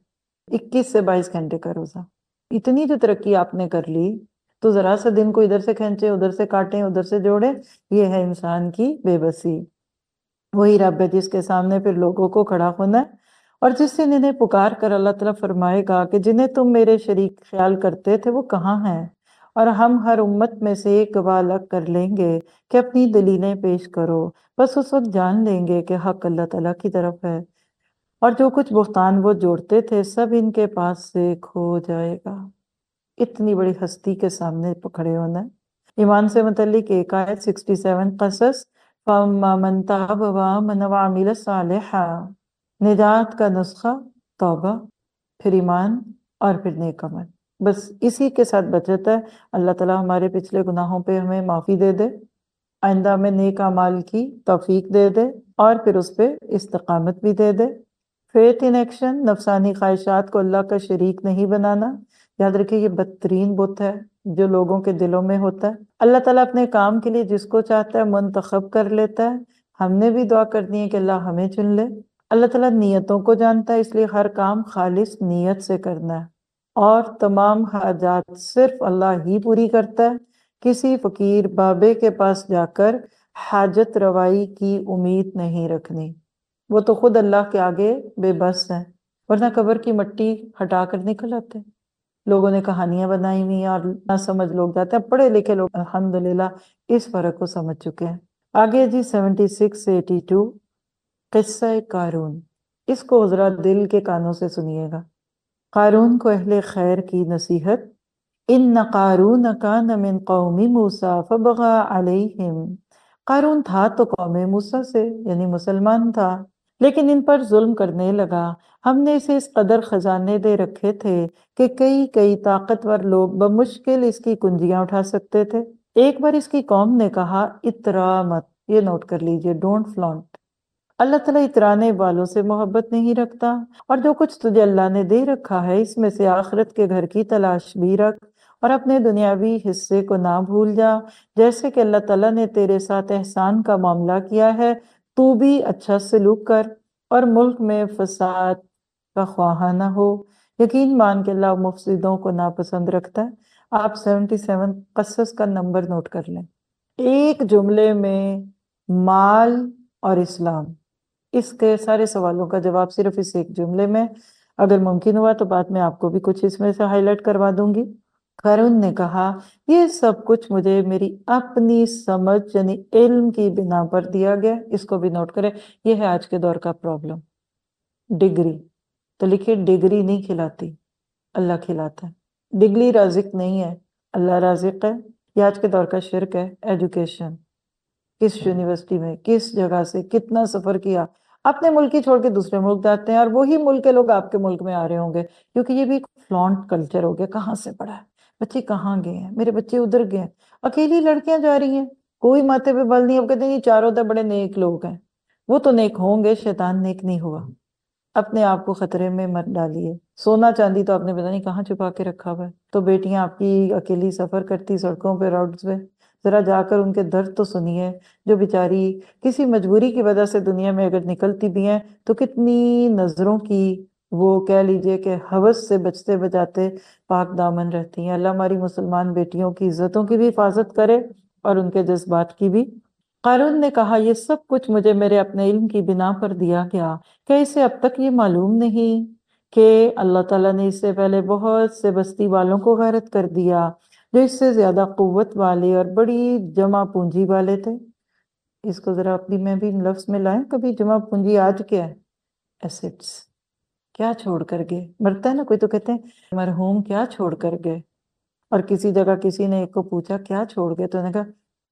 21 سے 22 گھنٹے کا روزہ، اتنی جو ترقی آپ نے کر لی تو ذرا سا دن کو ادھر سے کھینچے، ادھر سے کاٹیں، ادھر سے جوڑیں، یہ ہے انسان کی بے بسی۔ وہی رب ہے جس کے سامنے پھر لوگوں کو کھڑا ہونا ہے، اور جس سے انہیں پکار کر اللہ تعالیٰ فرمائے گا کہ جنہیں تم میرے شریک خیال کرتے تھے وہ کہاں ہیں، اور ہم ہر امت میں سے ایک گواہ الگ کر لیں گے کہ اپنی دلیلیں پیش کرو، بس اس وقت جان لیں گے کہ حق اللہ تعالیٰ کی طرف ہے، اور جو کچھ بہتان وہ جوڑتے تھے سب ان کے پاس سے کھو جائے گا۔ اتنی بڑی ہستی کے سامنے پکڑے ہونا ہے۔ ایمان سے متعلق ایک آیت 67 قصص، فَأَمَّا مَن تَابَ وَآمَنَ وَعَمِلَ صَالِحًا، نجات کا نسخہ توبہ، پھر ایمان اور پھر نیک عمل، بس اسی کے ساتھ بچت ہے۔ اللہ تعالیٰ ہمارے پچھلے گناہوں پہ ہمیں معافی دے دے، آئندہ میں نیک اعمال کی توفیق دے دے اور پھر اس پہ استقامت بھی دے دے۔ فیتھ ان ایکشن، نفسانی خواہشات کو اللہ کا شریک نہیں بنانا۔ یاد رکھیں یہ بدترین بت ہے جو لوگوں کے دلوں میں ہوتا ہے۔ اللہ تعالیٰ اپنے کام کے لیے جس کو چاہتا ہے منتخب کر لیتا ہے۔ ہم نے بھی دعا کرنی ہے کہ اللہ ہمیں چن لے۔ اللہ تعالیٰ نیتوں کو جانتا ہے، اس لیے ہر کام خالص نیت سے کرنا ہے، اور تمام حاجات صرف اللہ ہی پوری کرتا ہے، کسی فقیر بابے کے پاس جا کر حاجت روائی کی امید نہیں رکھنی، وہ تو خود اللہ کے آگے بے بس ہیں، ورنہ قبر کی مٹی ہٹا کر نکل آتے۔ لوگوں نے کہانیاں بنائی ہوئی ہیں اور نہ سمجھ لوگ جاتے ہیں، پڑھے لکھے لوگ الحمدللہ اس فرق کو سمجھ چکے ہیں۔ آگے جی 76 سے 82 قصہ قارون، اس کو ذرا دل کے کانوں سے سنیے گا۔ قارون کو اہل خیر کی نصیحت۔ ان قارون کان من قوم موسیٰ فبغى علیہم، قارون تھا تو قوم موسیٰ سے یعنی مسلمان تھا، لیکن ان پر ظلم کرنے لگا۔ ہم نے اسے اس قدر خزانے دے رکھے تھے کہ کئی طاقتور لوگ بمشکل اس کی کنجیاں اٹھا سکتے تھے۔ ایک بار اس کی قوم نے کہا اترا مت، یہ نوٹ کر لیجئے، ڈونٹ فلانٹ۔ اللہ تعالیٰ اترانے والوں سے محبت نہیں رکھتا، اور جو کچھ تجھے اللہ نے دے رکھا ہے اس میں سے آخرت کے گھر کی تلاش بھی رکھ، اور اپنے دنیاوی حصے کو نہ بھول جا۔ جیسے کہ اللہ تعالیٰ نے تیرے ساتھ احسان کا معاملہ کیا ہے، تو بھی اچھا سلوک کر، اور ملک میں فساد کا خواہاں نہ ہو۔ یقین مان کہ اللہ مفسدوں کو ناپسند رکھتا ہے۔ آپ 77 قصص کا نمبر نوٹ کر لیں۔ ایک جملے میں مال اور اسلام، اس کے سارے سوالوں کا جواب صرف اس ایک جملے میں، اگر ممکن ہوا تو بعد میں آپ کو بھی کچھ اس میں سے ہائی لائٹ کروا دوں گی۔ قارون نے کہا یہ سب کچھ مجھے میری اپنی سمجھ یعنی علم کی بنا پر دیا گیا۔ اس کو بھی نوٹ کریں، یہ ہے آج کے دور کا پرابلم، ڈگری۔ تو لکھیے ڈگری نہیں کھلاتی، اللہ کھلاتا ہے۔ ڈگری رازق نہیں ہے، اللہ رازق ہے۔ یہ آج کے دور کا شرک ہے۔ ایجوکیشن، کس یونیورسٹی میں، کس جگہ سے کتنا سفر کیا، اپنے ملک ہی چھوڑ کے دوسرے ملک جاتے ہیں، اور وہی ملک کے لوگ آپ کے ملک میں آ رہے ہوں گے، کیونکہ یہ بھی ایک فلانٹ کلچر ہو گیا۔ کہاں سے پڑھا ہے بچے، کہاں گئے ہیں میرے بچے، ادھر گئے ہیں۔ اکیلی لڑکیاں جا رہی ہیں، کوئی ماتھے پہ بل نہیں۔ اب کہتے ہیں یہ چاروں تو بڑے نیک لوگ ہیں، وہ تو نیک ہوں گے، شیطان نیک نہیں ہوا۔ اپنے آپ کو خطرے میں مت ڈالیے۔ سونا چاندی تو آپ نے پتہ نہیں کہاں چھپا کے رکھا ہوا ہے۔ تو بیٹیاں آپ کی اکیلی سفر کرتی سڑکوں پہ، روڈز پہ، ذرا جا کر ان کے درد تو سنیے، جو بیچاری کسی مجبوری کی وجہ سے دنیا میں اگر نکلتی بھی ہیں تو کتنی نظروں کی، وہ کہہ لیجئے کہ ہوس سے بچتے بجاتے پاک دامن رہتی ہیں۔ اللہ ہماری مسلمان بیٹیوں کی عزتوں کی بھی حفاظت کرے اور ان کے جذبات کی بھی۔ قارون نے کہا یہ سب کچھ مجھے میرے اپنے علم کی بنا پر دیا گیا، کہ اسے اب تک یہ معلوم نہیں کہ اللہ تعالیٰ نے اس سے پہلے بہت سے بستی والوں کو غارت کر دیا جو اس سے زیادہ قوت والے اور بڑی جمع پونجی والے تھے۔ اس کو ذرا اپنی میں بھی لفظ میں لائیں کبھی، جمع پونجی آج کیا ہے؟ ایسٹس۔ کیا چھوڑ کر گئے؟ مرتا ہے نا کوئی تو کہتے ہیں مرحوم کیا چھوڑ کر گئے، اور کسی جگہ کسی نے ایک کو پوچھا کیا چھوڑ گئے، تو انہوں نے کہا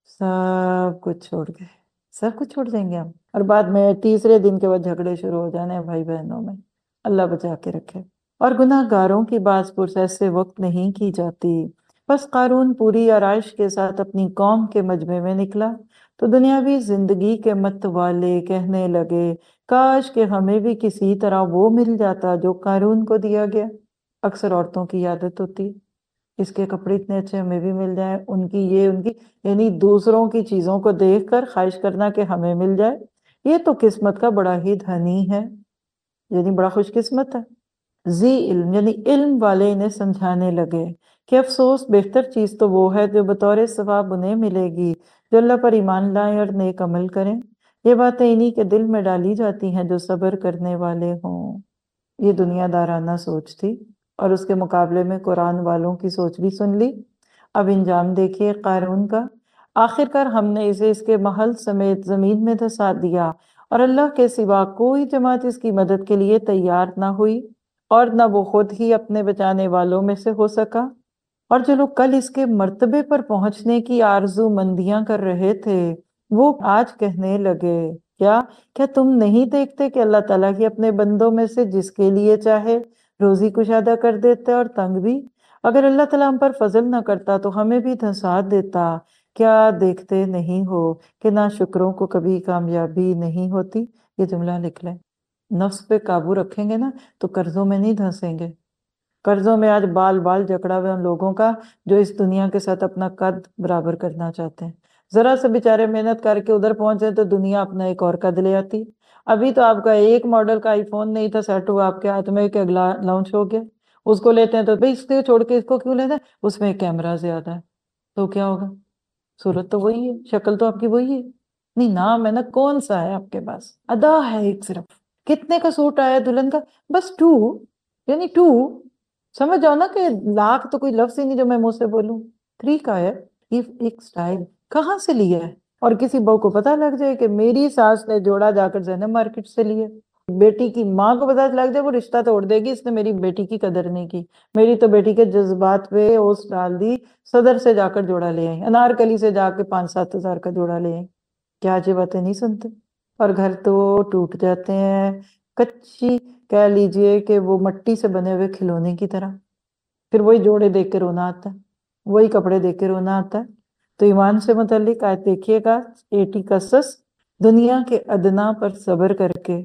سب کچھ چھوڑ گئے۔ سب کچھ چھوڑ دیں گے ہم، اور بعد میں تیسرے دن کے بعد جھگڑے شروع ہو جانے ہیں بھائی بہنوں میں، اللہ بچا کے رکھے۔ اور گناہ گاروں کی باز پرس ایسے وقت نہیں کی جاتی۔ بس قارون پوری آرائش کے ساتھ اپنی قوم کے مجمع میں نکلا تو دنیاوی زندگی کے مت والے کہنے لگے کاش کہ ہمیں بھی کسی طرح وہ مل جاتا جو قارون کو دیا گیا۔ اکثر عورتوں کی عادت ہوتی، اس کے کپڑے اتنے اچھے ہمیں بھی مل جائیں، ان کی یہ ان کی، یعنی دوسروں کی چیزوں کو دیکھ کر خواہش کرنا کہ ہمیں مل جائے۔ یہ تو قسمت کا بڑا ہی دھنی ہے، یعنی بڑا خوش قسمت ہے۔ ذی علم یعنی علم والے انہیں سمجھانے لگے کہ افسوس، بہتر چیز تو وہ ہے جو بطور ثواب انہیں ملے گی جو اللہ پر ایمان لائیں اور نیک عمل کریں۔ یہ باتیں انہی کے دل میں ڈالی جاتی ہیں جو صبر کرنے والے ہوں۔ یہ دنیا دارانہ سوچ تھی، اور اس کے مقابلے میں قرآن والوں کی سوچ بھی سن لی۔ اب انجام دیکھیے قارون کا۔ آخر کار ہم نے اسے اس کے محل سمیت زمین میں دھسا دیا، اور اللہ کے سوا کوئی جماعت اس کی مدد کے لیے تیار نہ ہوئی، اور نہ وہ خود ہی اپنے بچانے والوں میں سے ہو سکا۔ اور جو لوگ کل اس کے مرتبے پر پہنچنے کی آرزو مندیاں کر رہے تھے، وہ آج کہنے لگے کیا تم نہیں دیکھتے کہ اللہ تعالیٰ کی اپنے بندوں میں سے جس کے لیے چاہے روزی کشادہ کر دیتے اور تنگ بھی؟ اگر اللہ تعالیٰ ہم پر فضل نہ کرتا تو ہمیں بھی دھسا دیتا۔ کیا دیکھتے نہیں ہو کہ نہ شکروں کو کبھی کامیابی نہیں ہوتی؟ یہ جملہ لکھ لیں۔ نفس پہ قابو رکھیں گے نا تو قرضوں میں نہیں دھنسیں گے۔ قرضوں میں آج بال بال جکڑا ہوئے ان لوگوں کا جو اس دنیا کے ساتھ اپنا قد برابر کرنا چاہتے ہیں۔ ذرا سے بیچارے محنت کر کے ادھر پہنچے تو دنیا اپنا ایک اور قد لے آتی۔ ابھی تو آپ کا ایک ماڈل کا آئی فون نہیں تھا سیٹ ہوا آپ کے ہاتھ میں کہ اگلا لانچ ہو گیا، اس کو لیتے ہیں تو بھئی اس کو چھوڑ کے اس کو کیوں لیتے ہیں، اس میں ایک کیمرہ زیادہ ہے، تو کیا ہوگا؟ صورت تو وہی ہے، شکل تو آپ کی وہی ہے، نہیں نام ہے نا، کون سا ہے آپ کے پاس؟ ادا ہے ایک صرف. کتنے کا سوٹ آیا دلہن کا؟ بس 2، یعنی 2. سمجھ جاؤ نا کہ لاکھ تو کوئی لفظ ہی نہیں جو میں منہ سے بولوں. 3 کا ہے. یہ ایک سٹائل کہاں سے لیا ہے؟ اور کسی بہو کو پتا لگ جائے کہ میری ساس نے جوڑا جا کر زینب مارکیٹ سے لیا، بیٹی کی ماں کو پتا لگ جائے، وہ رشتہ توڑ دے گی، اس نے میری بیٹی کی قدر نہیں کی، میری تو بیٹی کے جذبات پہ اوس ڈال دی، صدر سے جا کر جوڑا لے آئی، انارکلی سے جا کے 5-7 ہزار کا جوڑا لے آئی. کیا یہ باتیں نہیں سنتے؟ اور گھر تو ٹوٹ جاتے ہیں کچی، کہہ لیجئے کہ وہ مٹی سے بنے ہوئے کھلونے کی طرح. پھر وہی جوڑے دیکھ کے رونا آتا ہے، وہی کپڑے دیکھ کے رونا آتا ہے. تو ایمان سے متعلق آیت دیکھیے گا 80 قصص. دنیا کے ادنا پر صبر کر کے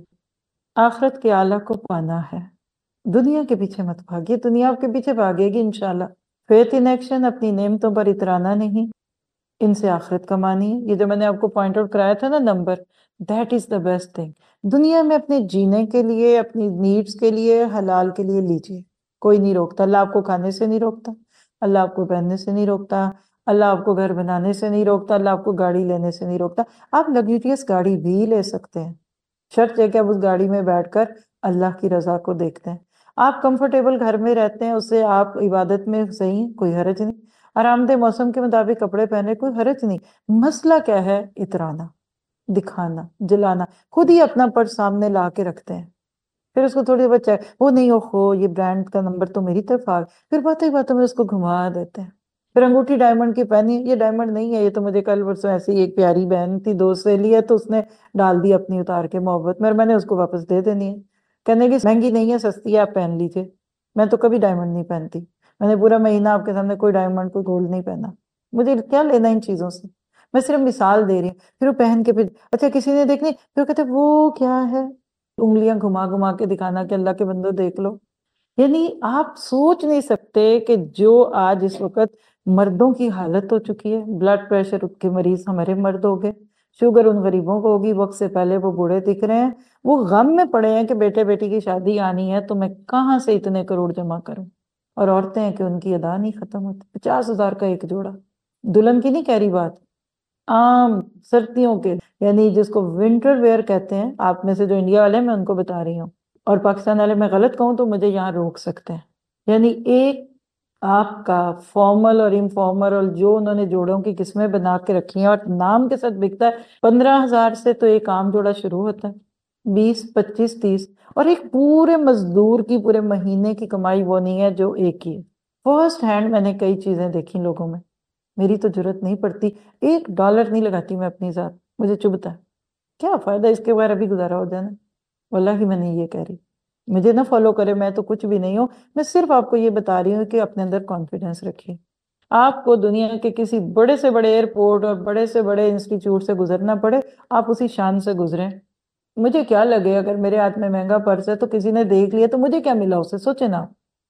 آخرت کے اعلیٰ کو پانا ہے. دنیا کے پیچھے مت بھاگیے، دنیا آپ کے پیچھے بھاگے گی انشاءاللہ. فیتھ ان ایکشن، اپنی نعمتوں پر اترانا نہیں، ان سے آخرت کمانی ہے. یہ جو میں نے آپ کو پوائنٹ آؤٹ کرایا تھا نا number, that is the best thing. دنیا میں اپنے جینے کے لیے، اپنی نیڈز کے لیے، حلال کے لیے لیجیے، کوئی نہیں روکتا. اللہ آپ کو کھانے سے نہیں روکتا، اللہ آپ کو پہننے سے نہیں روکتا، اللہ آپ کو گھر بنانے سے نہیں روکتا، اللہ آپ کو گاڑی لینے سے نہیں روکتا. آپ لگژریس گاڑی بھی لے سکتے ہیں، شرط ہے کہ آپ اس گاڑی میں بیٹھ کر اللہ کی رضا کو دیکھتے ہیں. آپ کمفرٹیبل گھر میں رہتے ہیں، اس سے آپ عبادت میں صحیح ہیں، کوئی حرج نہیں. آرام دہ موسم کے مطابق کپڑے پہنے، کوئی حرج نہیں. مسئلہ کیا ہے؟ اترانا، دکھانا، جلانا. خود ہی اپنا پرس سامنے لا کے رکھتے ہیں، پھر اس کو تھوڑی بہت وہ نہیں، ہو یہ برانڈ کا نمبر تو میری طرف آ گیا، پھر باتیں باتوں میں اس کو گھما دیتے ہیں. پھر انگوٹھی ڈائمنڈ کی پہنی، یہ ڈائمنڈ نہیں ہے، یہ تو مجھے کل پرسوں ایسی ایک پیاری بہن تھی، دوست سے لی ہے، تو اس نے ڈال دی اپنی اتار کے محبت میں نے اس کو واپس دے دینی ہے. کہنے کی مہنگی نہیں ہے، سستی ہے، آپ پہن لیجیے. میں تو کبھی ڈائمنڈ نہیں پہنتی، میں نے پورا مہینہ آپ کے سامنے کوئی ڈائمنڈ کوئی گولڈ نہیں پہنا. مجھے کیا لینا ان چیزوں سے؟ میں صرف مثال دے رہی ہوں. پھر وہ پہن کے پھر اچھا کسی نے دیکھنی، پھر کہتے وہ کیا ہے، انگلیاں گھما گھما کے دکھانا کہ اللہ کے بندو دیکھ لو. یعنی آپ سوچ نہیں سکتے کہ جو آج اس وقت مردوں کی حالت ہو چکی ہے. بلڈ پریشر کے مریض ہمارے مرد ہو گئے، شوگر ان غریبوں کو ہوگی، وقت سے پہلے وہ بوڑھے دکھ رہے ہیں، وہ غم میں پڑے ہیں کہ بیٹے بیٹی کی شادی آنی ہے تو میں کہاں سے اتنے کروڑ جمع کروں. اور عورتیں ہیں کہ ان کی ادا نہیں ختم ہوتی، 50,000 کا ایک جوڑا. دلہن کی نہیں کہہ رہی بات، عام سردیوں کے، یعنی جس کو ونٹر ویئر کہتے ہیں. آپ میں سے جو انڈیا والے ہیں میں ان کو بتا رہی ہوں، اور پاکستان والے میں غلط کہوں تو مجھے یہاں روک سکتے ہیں. یعنی ایک آپ کا فارمل اور انفارمل، اور جو انہوں نے جوڑوں کی قسمیں بنا کے رکھی ہیں اور نام کے ساتھ بکتا ہے. 15,000 سے تو ایک عام جوڑا شروع ہوتا ہے، 20، 25، 30. اور ایک پورے مزدور کی پورے مہینے کی کمائی وہ نہیں ہے جو ایک ہی ہے. فرسٹ ہینڈ میں نے کئی چیزیں دیکھی لوگوں میں، میری تو ضرورت نہیں پڑتی، $1 نہیں لگاتی میں اپنی ذات، مجھے چبھتا ہے. کیا فائدہ اس کے بغیر ابھی گزارا ہو جانا. واللہ کہ میں نہیں یہ کہہ رہی، مجھے نہ فالو کرے، میں تو کچھ بھی نہیں ہوں. میں صرف آپ کو یہ بتا رہی ہوں کہ اپنے اندر کانفیڈنس رکھیے. آپ کو دنیا کے کسی بڑے سے بڑے ایئرپورٹ اور بڑے سے بڑے انسٹیٹیوٹ سے گزرنا پڑے، آپ اسی شان سے گزریں. مجھے کیا لگے اگر میرے ہاتھ میں مہنگا پرس ہے تو کسی نے دیکھ لیا تو مجھے کیا ملا اسے؟ سوچے نا.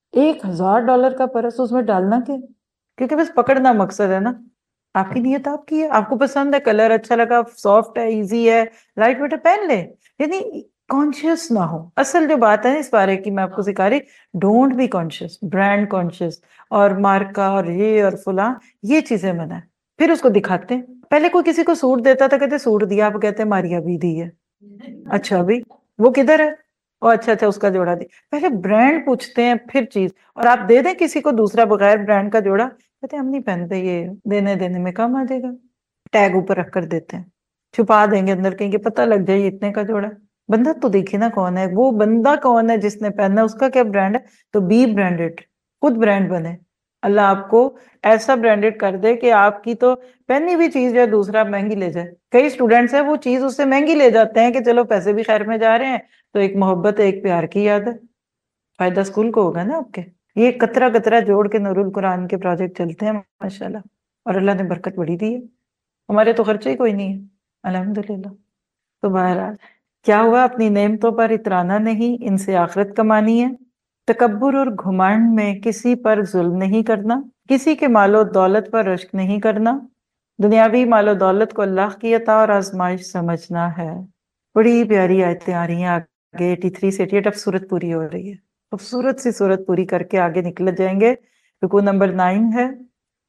$1,000 کا پرس، اس میں ڈالنا کیا؟ کیونکہ بس پکڑنا مقصد ہے نا. آپ کی نیت آپ کی ہے، آپ کو پسند ہے، کلر اچھا لگا، سافٹ ہے، ایزی ہے، لائٹ ویٹ ہے، پہن لے. یعنی کانشیس نہ ہو. اصل جو بات ہے اس بارے کی میں آپ کو سکھا رہی، don't be conscious, brand conscious اور مارکا اور یہ اور فلاں، یہ چیزیں منع ہے. پھر اس کو دکھاتے ہیں. پہلے کوئی کسی کو سوٹ دیتا تھا، کہتے سوٹ دیا، آپ کہتے ہیں ماریا بھی دی ہے. اچھا بھی وہ کدھر ہے؟ اچھا اس کا جوڑا دی. پہلے برانڈ پوچھتے ہیں پھر چیز. اور آپ دے دیں کسی کو دوسرا بغیر برانڈ کا جوڑا، کہتے ہیں ہم نہیں پہنتے، یہ دینے میں کام آ جائے گا. ٹیگ اوپر رکھ کر دیتے ہیں، چھپا دیں گے اندر کہیں کہ پتہ لگ جائے یہ اتنے کا جوڑا. بندہ تو دیکھے نا کون ہے وہ بندہ، کون ہے جس نے پہننا، اس کا کیا برانڈ ہے. تو بی برانڈڈ، خود برانڈ بنے. اللہ آپ کو ایسا برانڈڈ کر دے کہ آپ کی تو پہنی ہوئی چیز جو ہے دوسرا مہنگی لے جائے. کئی اسٹوڈینٹس ہیں وہ چیز اس سے مہنگی لے جاتے ہیں کہ چلو پیسے بھی خیر میں جا رہے ہیں، تو ایک محبت ہے، ایک پیار کی یاد ہے. فائدہ اسکول کو ہوگا نا آپ کے. یہ قطرہ قطرہ جوڑ کے نور القرآن کے پروجیکٹ چلتے ہیں ماشاءاللہ، اور اللہ نے برکت بڑی دی ہے. ہمارے تو خرچے ہی کوئی نہیں ہے الحمدللہ. تو بہرحال کیا ہوا، اپنی نعمتوں پر اترانا نہیں، ان سے آخرت کمانی ہے. تکبر اور گھمنڈ میں کسی پر ظلم نہیں کرنا، کسی کے مال و دولت پر رشک نہیں کرنا. دنیاوی مال و دولت کو اللہ کی عطا اور آزمائش سمجھنا ہے. بڑی پیاری آیتیں آ رہی ہیں آگے، 83 سے 88. اب سورت پوری ہو رہی ہے، خوبصورت سی سورت پوری کر کے آگے نکل جائیں گے. رکوع نمبر 9 ہے.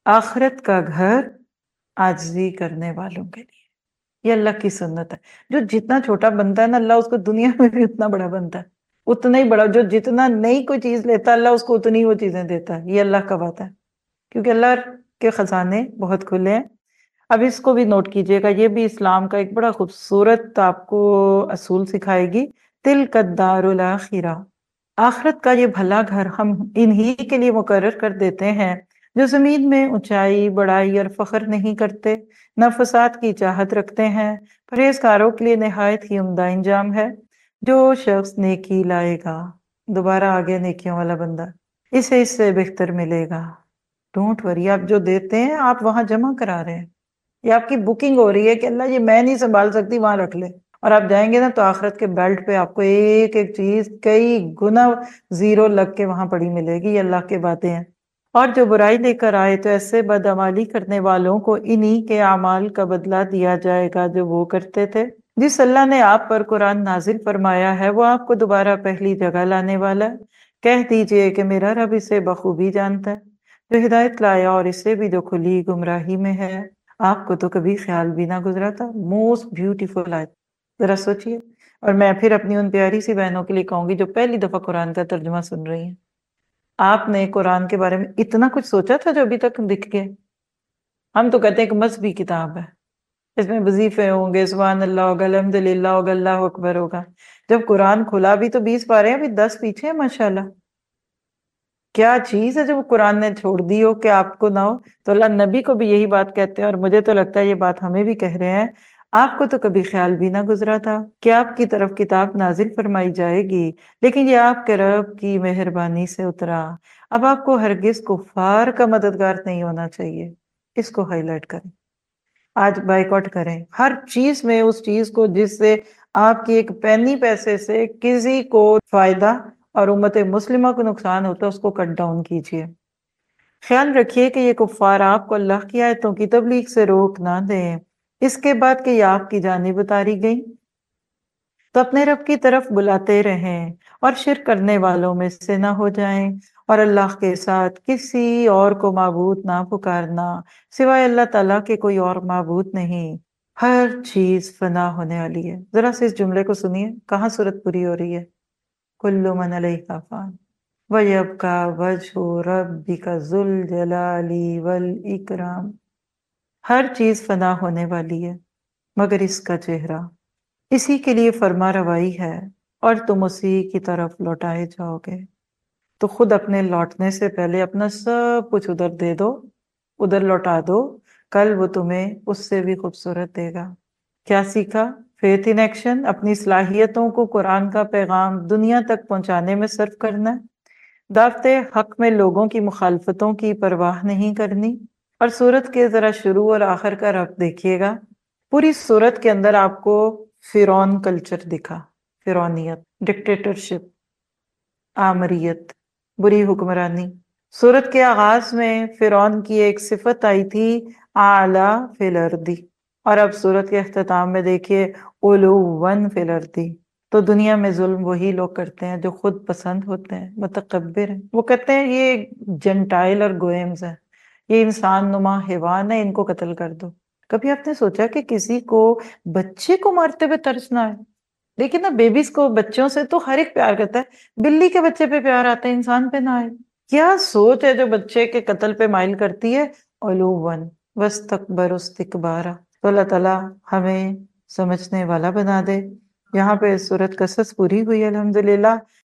آخرت کا گھر عاجزی کرنے والوں کے لیے، یہ اللہ کی سنت ہے۔ جو جتنا چھوٹا بنتا ہے نا، اللہ اس کو دنیا میں بھی اتنا بڑا بنتا ہے، اتنا ہی بڑا۔ جو جتنا نئی کوئی چیز لیتا ہے، اللہ اس کو اتنی وہ چیزیں دیتا ہے۔ یہ اللہ کا وعدہ ہے، کیونکہ اللہ کے خزانے بہت کھلے ہیں۔ اب اس کو بھی نوٹ کیجئے گا، یہ بھی اسلام کا ایک بڑا خوبصورت آپ کو اصول سکھائے گی۔ تلک الدار الاخرہ، آخرت کا یہ بھلا گھر ہم انہی کے لیے مقرر کر دیتے ہیں جو زمین میں اونچائی، بڑائی اور فخر نہیں کرتے، نہ فساد کی چاہت رکھتے ہیں، پرہیزگاروں کے لیے نہایت ہی عمدہ انجام ہے۔ جو شخص نیکی لائے گا، دوبارہ آگے نیکیوں والا بندہ، اسے اس سے بہتر ملے گا۔ ڈونٹ وری، آپ جو دیتے ہیں آپ وہاں جمع کرا رہے ہیں، یہ آپ کی بکنگ ہو رہی ہے کہ اللہ یہ میں نہیں سنبھال سکتی، وہاں رکھ لے۔ اور آپ جائیں گے نا تو آخرت کے بیلٹ پہ آپ کو ایک ایک چیز کئی گنا زیرو لگ کے وہاں پڑی ملے گی۔ یہ اللہ کے باتیں ہیں۔ اور جو برائی لے کر آئے تو ایسے بدعمالی کرنے والوں کو انہی کے اعمال کا بدلہ دیا جائے گا جو وہ کرتے تھے۔ جس اللہ نے آپ پر قرآن نازل فرمایا ہے وہ آپ کو دوبارہ پہلی جگہ لانے والا ہے۔ کہہ دیجئے کہ میرا رب اسے بخوبی جانتا ہے، جو ہدایت لایا اور اسے بھی جو کھلی گمراہی میں ہے۔ آپ کو تو کبھی خیال بھی نہ گزرا تھا۔ موسٹ بیوٹیفل آیت، ذرا سوچئے۔ اور میں پھر اپنی ان پیاری سی بہنوں کے لیے کہوں گی جو پہلی دفعہ قرآن کا ترجمہ سن رہی ہیں، آپ نے قرآن کے بارے میں اتنا کچھ سوچا تھا جو ابھی تک دکھ گیا؟ ہم تو کہتے ہیں کہ مذہبی کتاب ہے، اس میں وظیفے ہوں گے، سبحان اللہ ہوگا، الحمدللہ ہوگا، اللہ اکبر ہوگا۔ جب قرآن کھلا بھی تو 20 پارے ہیں، ابھی 10 پیچھے ہیں ماشاءاللہ۔ کیا چیز ہے جو قرآن نے چھوڑ دی ہو کہ آپ کو نہ ہو؟ تو اللہ نبی کو بھی یہی بات کہتے ہیں، اور مجھے تو لگتا ہے یہ بات ہمیں بھی کہہ رہے ہیں۔ آپ کو تو کبھی خیال بھی نہ گزرا تھا کہ آپ کی طرف کتاب نازل فرمائی جائے گی، لیکن یہ آپ کے رب کی مہربانی سے اترا۔ اب آپ کو ہرگز کفار کا مددگار نہیں ہونا چاہیے۔ اس کو ہائی لائٹ کریں، آج بائیکاٹ کریں ہر چیز میں اس چیز کو جس سے آپ کی ایک پینی پیسے سے کسی کو فائدہ اور امت مسلمہ کو نقصان ہوتا ہے، اس کو کٹ ڈاؤن کیجیے۔ خیال رکھیے کہ یہ کفار آپ کو اللہ کی آیتوں کی تبلیغ سے روک نہ دیں، اس کے بعد کہ یہ آپ کی جانب اتاری گئی تو اپنے رب کی طرف بلاتے رہیں اور شرک کرنے والوں میں سے نہ ہو جائیں، اور اللہ کے ساتھ کسی اور کو معبود نہ پکارنا، سوائے اللہ تعالیٰ کے کوئی اور معبود نہیں۔ ہر چیز فنا ہونے والی ہے۔ ذرا سے اس جملے کو سنیے، کہاں صورت پوری ہو رہی ہے؟ کل من علیہا فان وَيَبْقَى وَجْهُ رَبِّكَ ذُو الْجَلَالِ وَالْإِكْرَامِ۔ ہر چیز فنا ہونے والی ہے مگر اس کا چہرہ، اسی کے لیے فرما روائی ہے، اور تم اسی کی طرف لوٹائے جاؤ گے۔ تو خود اپنے لوٹنے سے پہلے اپنا سب کچھ ادھر دے دو، ادھر لوٹا دو، کل وہ تمہیں اس سے بھی خوبصورت دے گا۔ کیا سیکھا؟ فیتھ ان ایکشن، اپنی صلاحیتوں کو قرآن کا پیغام دنیا تک پہنچانے میں صرف کرنا ہے۔ دعوت حق میں لوگوں کی مخالفتوں کی پرواہ نہیں کرنی۔ اور سورت کے ذرا شروع اور آخر کا ربط دیکھیے گا، پوری سورت کے اندر آپ کو فرعون کلچر دکھا، فرعونیت، ڈکٹیٹرشپ، آمریت، بری حکمرانی۔ سورت کے آغاز میں فرعون کی ایک صفت آئی تھی، اعلیٰ فی الارض، اور اب سورت کے اختتام میں دیکھیے علوًا فی الارض۔ تو دنیا میں ظلم وہی لوگ کرتے ہیں جو خود پسند ہوتے ہیں، متکبر ہیں۔ وہ کہتے ہیں یہ جنٹائل اور گوئمز ہیں، یہ انسان نما حیوان ہے، ان کو قتل کر دو۔ کبھی آپ نے سوچا کہ کسی کو بچے کو مارتے ہوئے ترس نہ آئے؟ لیکن نا بیبیز کو، بچوں سے تو ہر ایک پیار کرتا ہے، بلی کے بچے پہ پیار آتا ہے، انسان پہ نہ آئے؟ کیا سوچ ہے جو بچے کے قتل پہ مائل کرتی ہے؟ علوًا واستکبروا استکبارا۔ تو اللہ تعالیٰ ہمیں سمجھنے والا بنا دے۔ یہاں پہ سورت قصص پوری ہوئی الحمدللہ۔